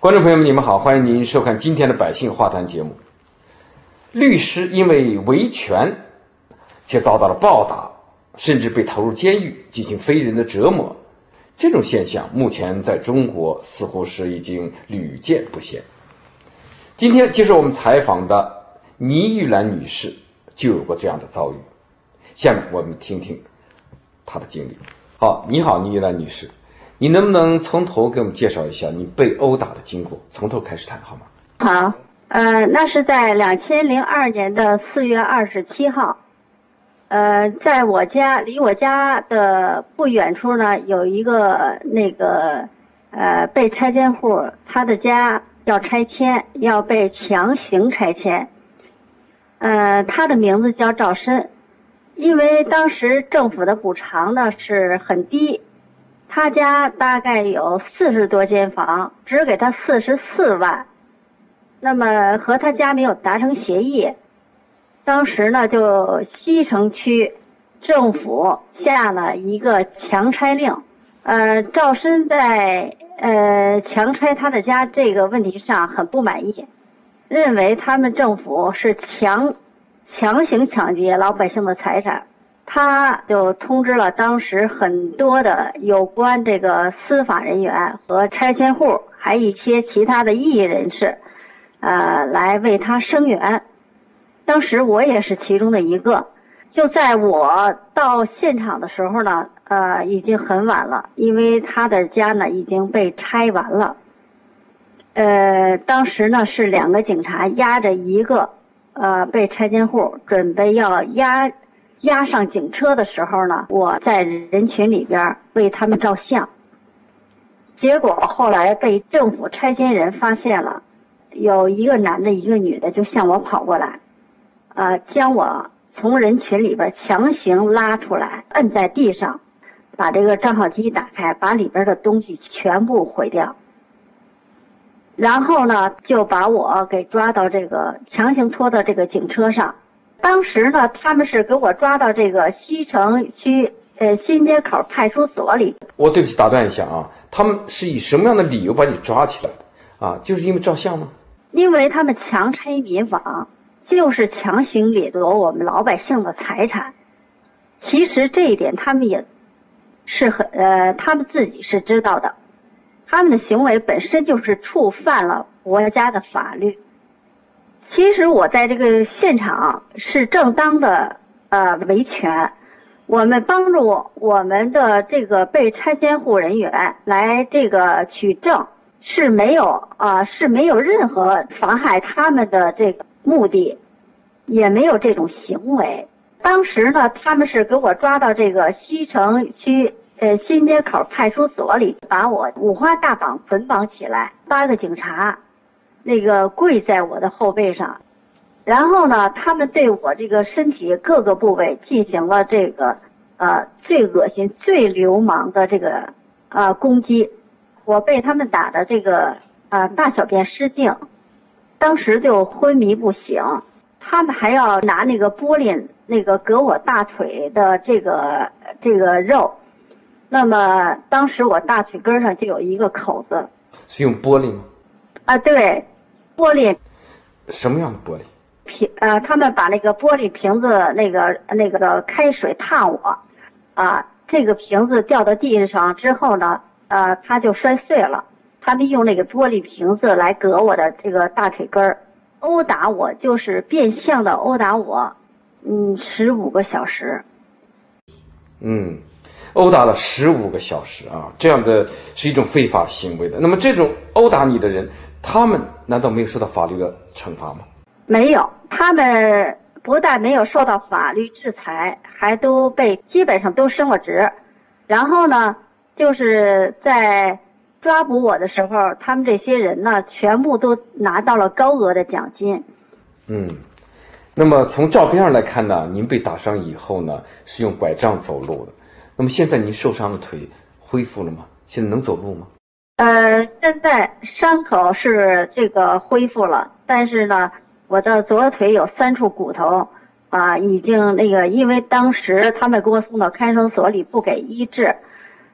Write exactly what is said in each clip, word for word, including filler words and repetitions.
观众朋友们，你们好，欢迎您收看今天的百姓话谈节目。律师因为维权，却遭到了暴打，甚至被投入监狱进行非人的折磨，这种现象目前在中国似乎是已经屡见不鲜。今天接受我们采访的倪玉兰女士就有过这样的遭遇，下面我们听听她的经历。好，你好，倪玉兰女士，你能不能从头给我们介绍一下你被殴打的经过？从头开始谈好吗？ 好，呃，那是在两千零二年的四月二十七号，呃，在我家离我家的不远处呢，有一个那个呃被拆迁户，他的家要拆迁，要被强行拆迁。呃，他的名字叫赵申，因为当时政府的补偿呢是很低。他家大概有四十多间房，只给他四十四万，那么和他家没有达成协议。当时呢，就西城区政府下了一个强拆令，呃，赵申在呃强拆他的家这个问题上很不满意，认为他们政府是强强行抢劫老百姓的财产。他就通知了当时很多的有关这个司法人员和拆迁户，还一些其他的异议人士，呃，来为他声援。当时我也是其中的一个。就在我到现场的时候呢，呃，已经很晚了，因为他的家呢已经被拆完了。呃，当时呢是两个警察押着一个呃被拆迁户，准备要押。押上警车的时候呢，我在人群里边为他们照相，结果后来被政府拆迁人发现了，有一个男的一个女的就向我跑过来，呃，将我从人群里边强行拉出来，摁在地上，把这个账号机打开，把里边的东西全部毁掉，然后呢就把我给抓到这个强行拖到这个警车上。当时呢，他们是给我抓到这个西城区呃新街口派出所里。 我对不起，打断一下啊，他们是以什么样的理由把你抓起来的？啊，就是因为照相吗？ 因为他们强拆民房，就是强行掠夺我们老百姓的财产。其实这一点他们也是很呃，他们自己是知道的，他们的行为本身就是触犯了国家的法律。其实我在这个现场是正当的呃维权，我们帮助我们的这个被拆迁户人员来这个取证是没有啊、呃、是没有任何妨害他们的这个目的，也没有这种行为。当时呢，他们是给我抓到这个西城区呃新街口派出所里，把我五花大绑捆绑起来，八个警察。那个跪在我的后背上，然后呢，他们对我这个身体各个部位进行了这个呃最恶心、最流氓的这个呃攻击。我被他们打的这个呃大小便失禁，当时就昏迷不醒。他们还要拿那个玻璃那个割我大腿的这个这个肉，那么当时我大腿根上就有一个口子。 是用玻璃吗？ 啊，对。玻璃， 什么样的玻璃？ 瓶呃，他们把那个玻璃瓶子那个那个的开水烫我，啊，这个瓶子掉到地上之后呢，呃，它就摔碎了。他们用那个玻璃瓶子来割我的这个大腿根儿，殴打我就是变相的殴打我，嗯，十五个小时。 嗯，殴打了十五个小时啊，这样的是一种非法行为的。那么这种殴打你的人，他们难道没有受到法律的惩罚吗？ 没有，他们不但没有受到法律制裁，还都被基本上都升了职。然后呢，就是在抓捕我的时候，他们这些人呢，全部都拿到了高额的奖金。 嗯，那么从照片上来看呢，您被打伤以后呢，是用拐杖走路的。那么现在您受伤的腿恢复了吗？现在能走路吗？ 呃，现在伤口是这个恢复了，但是呢，我的左腿有三处骨头啊、呃，已经那个，因为当时他们给我送到看守所里不给医治，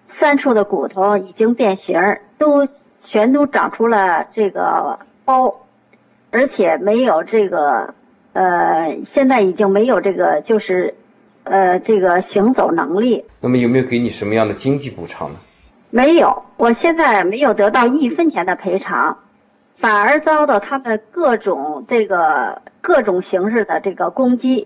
三处的骨头已经变形，都全都长出了这个包，而且没有这个呃，现在已经没有这个就是呃这个行走能力。 那么有没有给你什么样的经济补偿呢？ 没有，我现在没有得到一分钱的赔偿，反而遭到他们各种这个各种形式的这个攻击。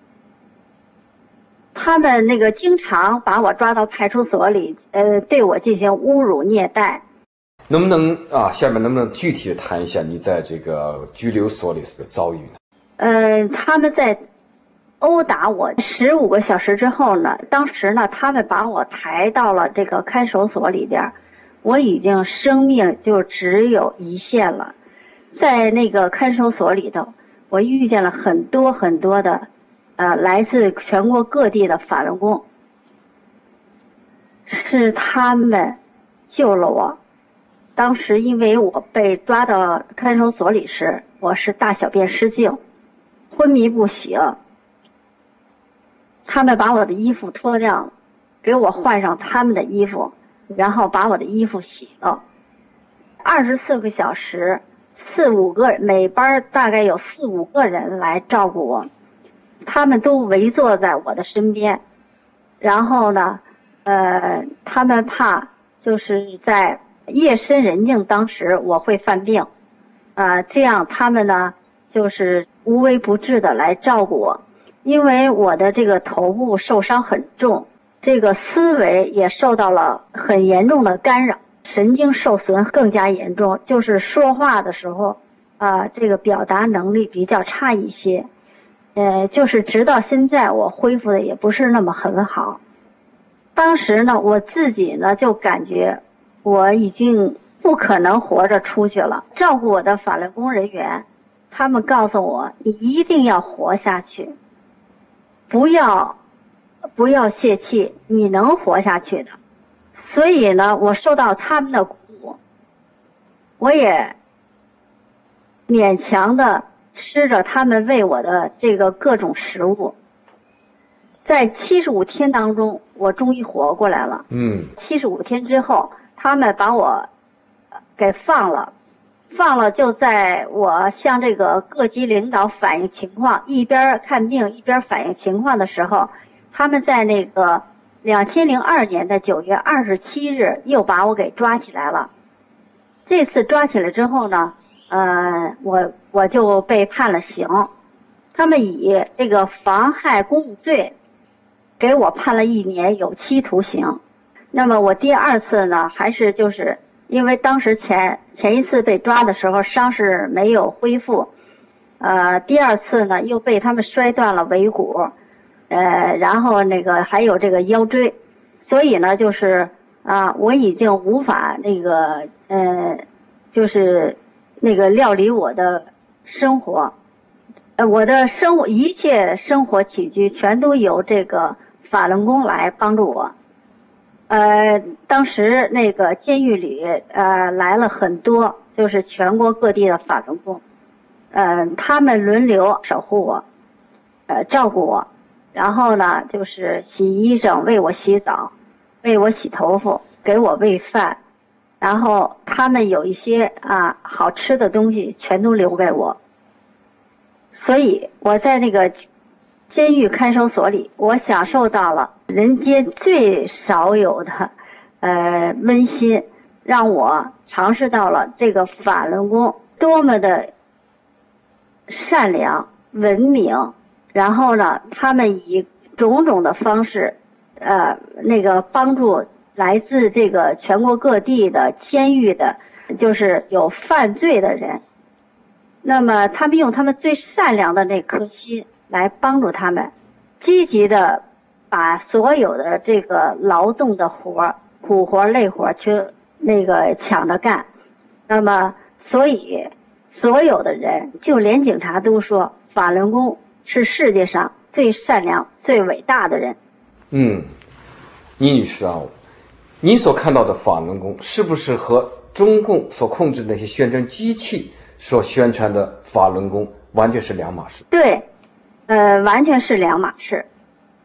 他们那个经常把我抓到派出所里，呃，对我进行侮辱虐待。 能不能啊？下面能不能具体的谈一下你在这个拘留所里的遭遇呢？ 呃，他们在殴打我十五个小时之后呢，当时呢，他们把我抬到了这个看守所里边，我已经生命就只有一线了。在那个看守所里头，我遇见了很多很多的。呃，来自全国各地的法轮功，是他们救了我。当时因为我被抓到看守所里时，我是大小便失禁，昏迷不醒。他们把我的衣服脱掉了，给我换上他们的衣服，然后把我的衣服洗了。二十四个小时，四五个每班大概有四五个人来照顾我。他们都围坐在我的身边，然后呢，呃，他们怕就是在夜深人静当时我会犯病，啊、呃，这样他们呢就是无微不至的来照顾我，因为我的这个头部受伤很重，这个思维也受到了很严重的干扰，神经受损更加严重，就是说话的时候，啊、呃，这个表达能力比较差一些。呃，就是直到现在我恢复的也不是那么很好。当时呢，我自己呢就感觉我已经不可能活着出去了。照顾我的法轮功人员，他们告诉我，你一定要活下去，不要不要泄气，你能活下去的。所以呢，我受到他们的鼓舞，我也勉强的吃着他们喂我的这个各种食物，在七十五天当中，我终于活过来了。 嗯， 七十五天之后，他们把我给放了，放了就在我向这个各级领导反映情况，一边看病一边反映情况的时候，他们在那个两千零二年的九月二十七日又把我给抓起来了。这次抓起来之后呢，呃，我我就被判了刑，他们以这个妨害公务罪给我判了一年有期徒刑。那么我第二次呢，还是就是因为当时前前一次被抓的时候伤势没有恢复，呃，第二次呢又被他们摔断了尾骨，呃，然后那个还有这个腰椎，所以呢就是啊，我已经无法那个呃，就是那个料理我的生活，呃，我的生活一切生活起居全都由这个法轮功来帮助我。呃，当时那个监狱里呃来了很多，就是全国各地的法轮功，呃，他们轮流守护我，呃，照顾我，然后呢就是洗衣裳，为我洗澡，为我洗头发，给我喂饭，然后他们有一些啊好吃的东西全都留给我。所以我在那个监狱看守所里，我享受到了人间最少有的呃温馨，让我尝试到了这个法轮功多么的善良文明，然后呢他们以种种的方式呃那个帮助来自这个全国各地的监狱的就是有犯罪的人，那么他们用他们最善良的那颗心来帮助他们，积极的把所有的这个劳动的活苦活累活去那个抢着干。那么所以所有的人，就连警察都说法轮功是世界上最善良最伟大的人。 嗯，倪女士啊，你所看到的法轮功是不是和中共所控制的那些宣传机器所宣传的法轮功完全是两码事？ 对，呃，完全是两码事。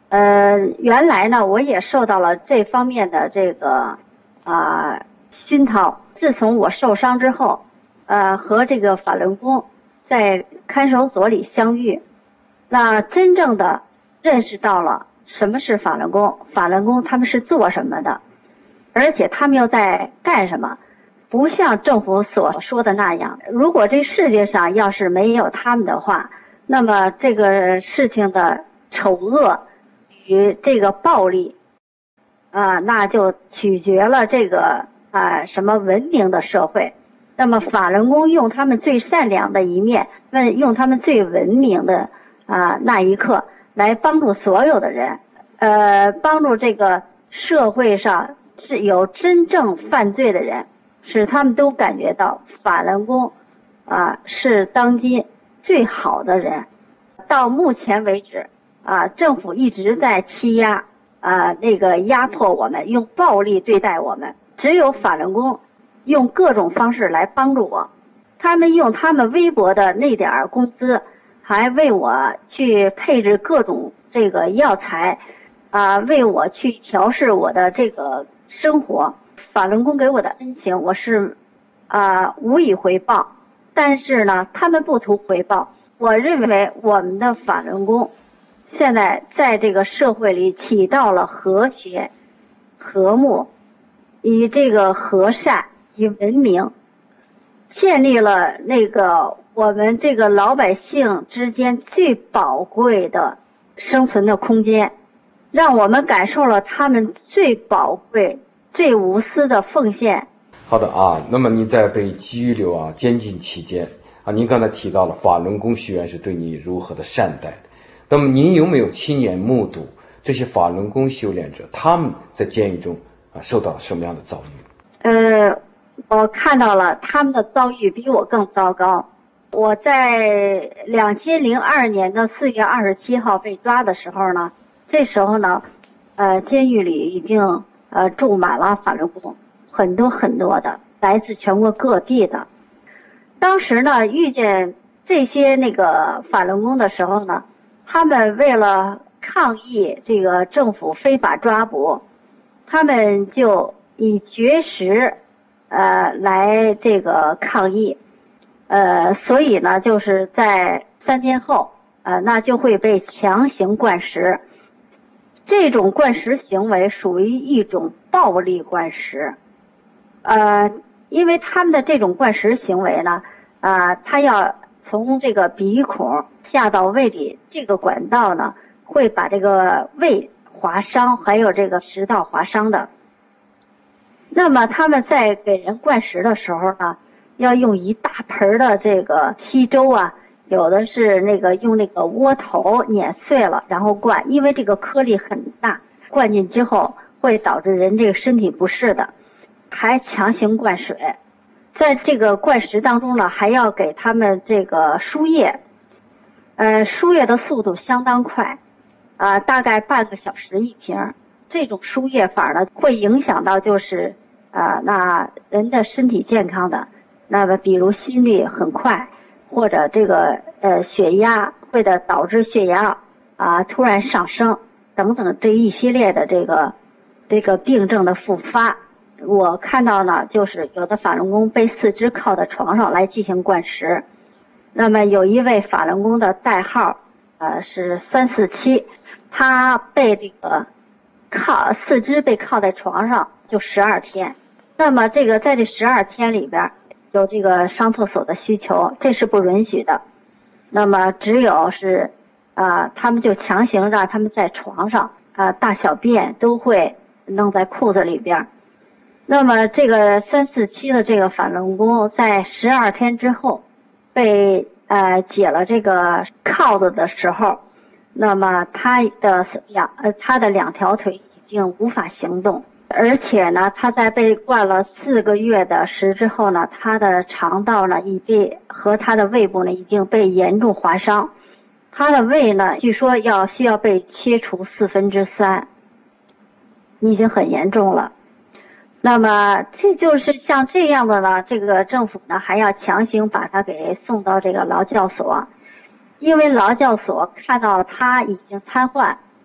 呃，原来呢，我也受到了这方面的这个啊、呃、熏陶。自从我受伤之后，呃，和这个法轮功在看守所里相遇，那真正的认识到了什么是法轮功，法轮功他们是做什么的，而且他们又在干什么。不像政府所说的那样，如果这世界上要是没有他们的话，那么这个事情的丑恶与这个暴力啊，那就取决了这个啊什么文明的社会。那么法轮功用他们最善良的一面，那用他们最文明的啊那一刻来帮助所有的人，呃，帮助这个社会上是有真正犯罪的人，使他们都感觉到法轮功啊是当今最好的人。到目前为止啊，政府一直在欺压啊那个压迫我们，用暴力对待我们。只有法轮功用各种方式来帮助我，他们用他们微薄的那点工资，还为我去配置各种这个药材啊，为我去调试我的这个生活。法轮功给我的恩情，我是啊无以回报，但是呢，他们不图回报。我认为我们的法轮功现在在这个社会里起到了和谐、和睦，以这个和善、以文明，建立了那个我们这个老百姓之间最宝贵的生存的空间，让我们感受了他们最宝贵、最无私的奉献。 好的啊，那么您在被拘留啊监禁期间啊，您刚才提到了法轮功学员是对你如何的善待的，那么您有没有亲眼目睹这些法轮功修炼者他们在监狱中啊受到了什么样的遭遇？ 呃，我看到了他们的遭遇比我更糟糕。我在两千零二年的四月二十七号被抓的时候呢，这时候呢，呃，监狱里已经呃住满了法轮功，很多很多的来自全国各地的。当时呢，遇见这些那个法轮功的时候呢，他们为了抗议这个政府非法抓捕，他们就以绝食呃来这个抗议，呃，所以呢，就是在三天后，呃，那就会被强行灌食。这种灌食行为属于一种暴力灌食，呃。因为他们的这种灌食行为呢，啊、呃，他要从这个鼻孔下到胃里，这个管道呢会把这个胃划伤，还有这个食道划伤的。那么他们在给人灌食的时候呢，要用一大盆的这个稀粥啊，有的是那个用那个窝头碾碎了然后灌，因为这个颗粒很大，灌进之后会导致人这个身体不适的。还强行灌水，在这个灌食当中呢，还要给他们这个输液，呃，输液的速度相当快，啊、呃，大概半个小时一瓶。这种输液法呢，会影响到就是啊、呃，那人的身体健康的，那么比如心率很快，或者这个呃血压会的导致血压啊、呃、突然上升等等这一系列的这个这个病症的复发。我看到呢，就是有的法轮功被四肢靠在床上来进行灌食。那么有一位法轮功的代号，呃是三四七，他被这个靠四肢被靠在床上就十二天。那么这个在这十二天里边，有这个上厕所的需求，这是不允许的。那么只有是，啊，他们就强行让他们在床上，啊，大小便都会弄在裤子里边。那么这个三四七的这个法轮功在十二天之后被呃解了这个铐子的时候，那么他的两呃他的两条腿已经无法行动，而且呢他在被灌了四个月的食之后呢，他的肠道呢已被和他的胃部呢已经被严重划伤，他的胃呢据说要需要被切除四分之三，已经很严重了。那么这就是像这样的呢，这个政府呢还要强行把他给送到这个劳教所，因为劳教所看到他已经瘫痪，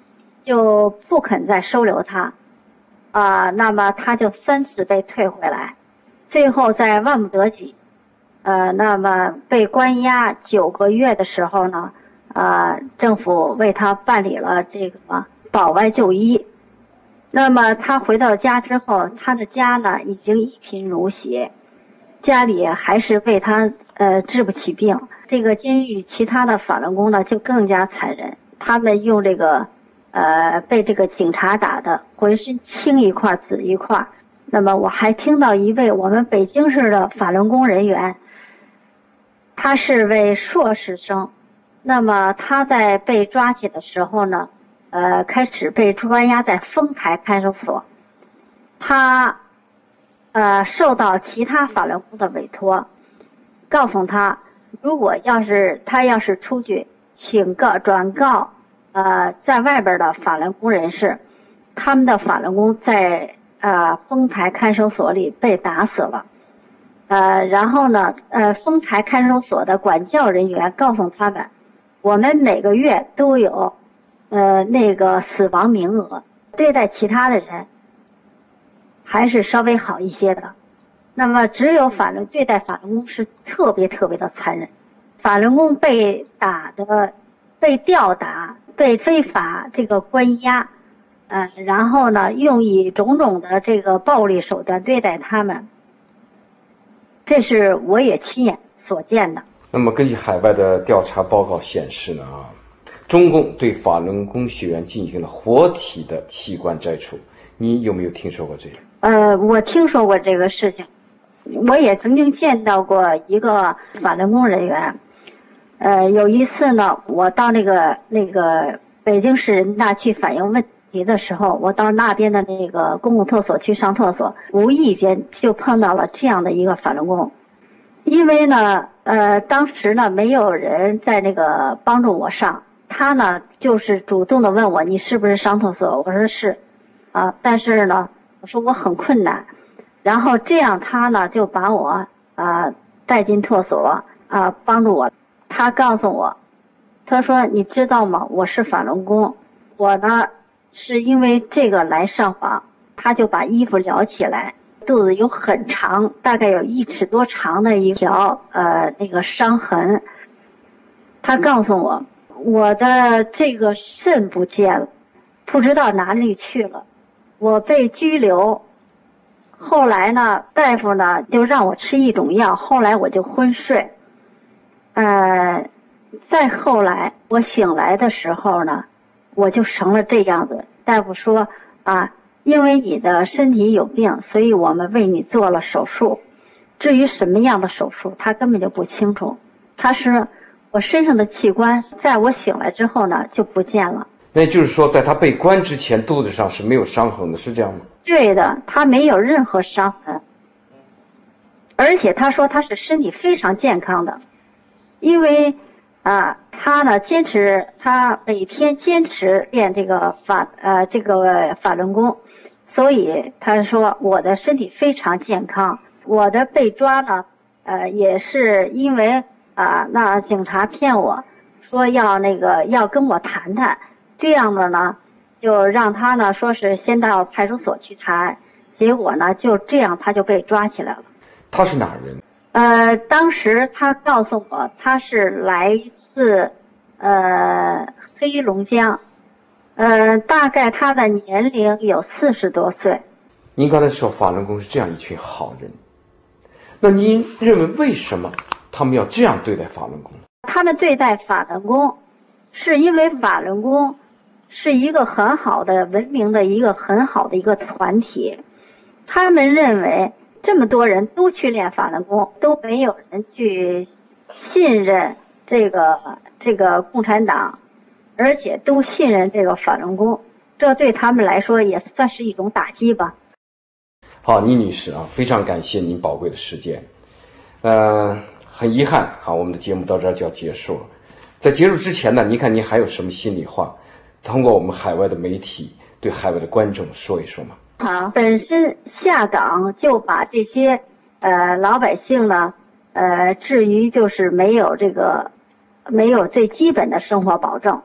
就不肯再收留他，啊、呃，那么他就三次被退回来，最后在万不得已，呃，那么被关押九个月的时候呢，呃，政府为他办理了这个保外就医。那么他回到家之后，他的家呢已经一贫如洗，家里还是为他呃治不起病。这个监狱其他的法轮功呢就更加残忍，他们用这个呃被这个警察打的浑身青一块紫一块。那么我还听到一位我们北京市的法轮功人员，他是位硕士生，那么他在被抓起的时候呢，呃，开始被关押在丰台看守所。他呃受到其他法轮功的委托，告诉他，如果要是他要是出去，请告转告呃在外边的法轮功人士，他们的法轮功在呃丰台看守所里被打死了。呃，然后呢，呃，丰台看守所的管教人员告诉他们，我们每个月都有，呃，那个死亡名额，对待其他的人还是稍微好一些的。那么只有法轮对待法轮功是特别特别的残忍，法轮功被打的、被吊打、被非法这个关押，呃，然后呢，用以种种的这个暴力手段对待他们。这是我也亲眼所见的。 那么根据海外的调查报告显示呢，啊，中共对法轮功学员进行了活体的器官摘除，你有没有听说过这个？ 呃，我听说过这个事情，我也曾经见到过一个法轮功人员。呃，有一次呢，我到那个那个北京市人大去反映问题的时候，我到那边的那个公共厕所去上厕所，无意间就碰到了这样的一个法轮功。因为呢，呃，当时呢没有人在那个帮助我上，他呢就是主动的问我，你是不是上厕所？我说是，啊，但是呢，我说我很困难，然后这样他呢就把我啊、呃、带进厕所啊、呃，帮助我。他告诉我，他说你知道吗？我是法轮功，我呢是因为这个来上访。他就把衣服撩起来，肚子有很长，大概有一尺多长的一条呃那个伤痕。他告诉我，我的这个肾不见了，不知道哪里去了，我被拘留。后来呢，大夫呢就让我吃一种药，后来我就昏睡。呃，再后来我醒来的时候呢，我就成了这样子。大夫说啊，因为你的身体有病，所以我们为你做了手术。至于什么样的手术，他根本就不清楚。他是我身上的器官，在我醒来之后呢就不见了。 那就是说，在他被关之前，肚子上是没有伤痕的，是这样吗？ 对的，他没有任何伤痕，而且他说他是身体非常健康的。因为啊，他呢坚持，他每天坚持练这个法呃这个法轮功，所以他说我的身体非常健康。我的被抓呢，呃也是因为啊，那警察骗我说要那个要跟我谈谈，这样的呢就让他呢说是先到派出所去谈，结果呢就这样他就被抓起来了。 他是哪人？ 呃，当时他告诉我，他是来自呃黑龙江，呃，大概他的年龄有四十多岁。 您刚才说法轮功是这样一群好人，那您认为为什么他们要这样对待法轮功？ 他们对待法轮功，是因为法轮功是一个很好的、文明的一个很好的一个团体，他们认为。这么多人都去练法轮功，都没有人去信任这个这个共产党，而且都信任这个法轮功，这对他们来说也算是一种打击吧。 好，倪女士啊，非常感谢您宝贵的时间。呃，很遗憾啊，我们的节目到这儿就要结束了。在结束之前呢，您看您还有什么心里话，通过我们海外的媒体对海外的观众说一说吗？ 好，本身下岗就把这些呃老百姓呢，呃，至于就是没有这个没有最基本的生活保证。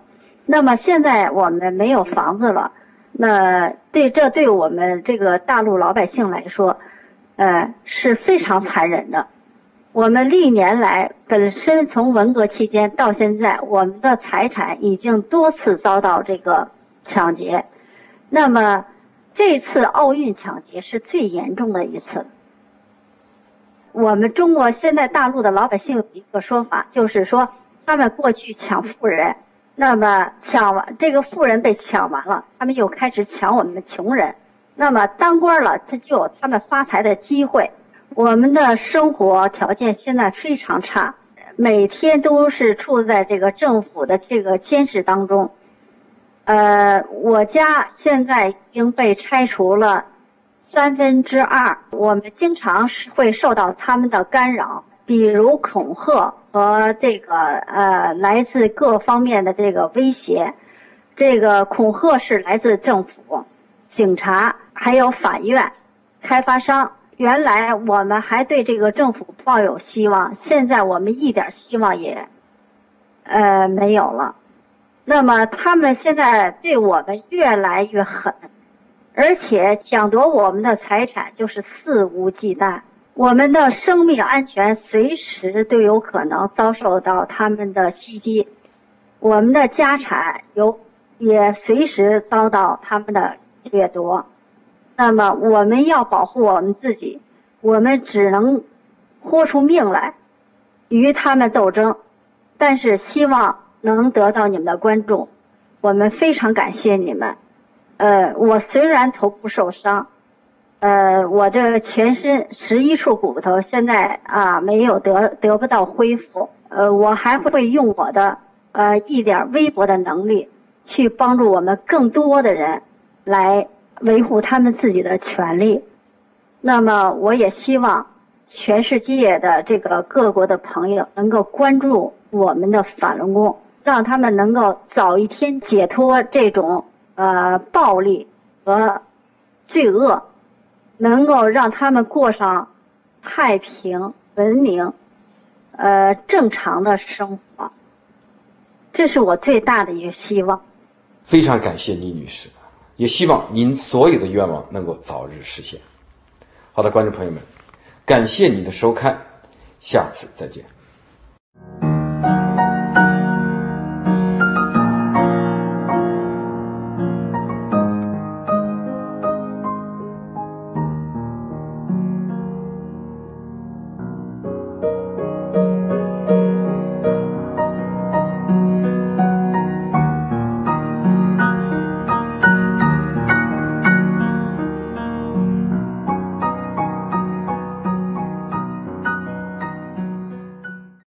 那么现在我们没有房子了，那对这对我们这个大陆老百姓来说，呃是非常残忍的。我们历年来本身从文革期间到现在，我们的财产已经多次遭到这个抢劫。那么这次奥运抢劫是最严重的一次。我们中国现在大陆的老百姓有一个说法，就是说他们过去抢富人，那么抢完这个富人被抢完了，他们又开始抢我们的穷人。那么当官了，他就有他们发财的机会。我们的生活条件现在非常差，每天都是处在这个政府的这个监视当中。呃，我家现在已经被拆除了三分之二，我们经常是会受到他们的干扰，比如恐吓和这个呃来自各方面的这个威胁。这个恐吓是来自政府、警察，还有法院、开发商。原来我们还对这个政府抱有希望，现在我们一点希望也呃没有了。那么他们现在对我们越来越狠，而且抢夺我们的财产就是肆无忌惮，我们的生命安全随时都有可能遭受到他们的袭击，我们的家产有也随时遭到他们的掠夺。那么我们要保护我们自己，我们只能豁出命来与他们斗争，但是希望能得到你们的关注，我们非常感谢你们。呃，我虽然头部受伤，呃，我这全身十一处骨头现在啊没有得得不到恢复，呃，我还会用我的呃一点微薄的能力去帮助我们更多的人来维护他们自己的权利。那么我也希望全世界的这个各国的朋友能够关注我们的法轮功，让他们能够早一天解脱这种呃暴力和罪恶，能够让他们过上太平、文明、呃正常的生活。这是我最大的一个希望。 非常感谢倪女士，也希望您所有的愿望能够早日实现。好的，观众朋友们，感谢您的收看，下次再见。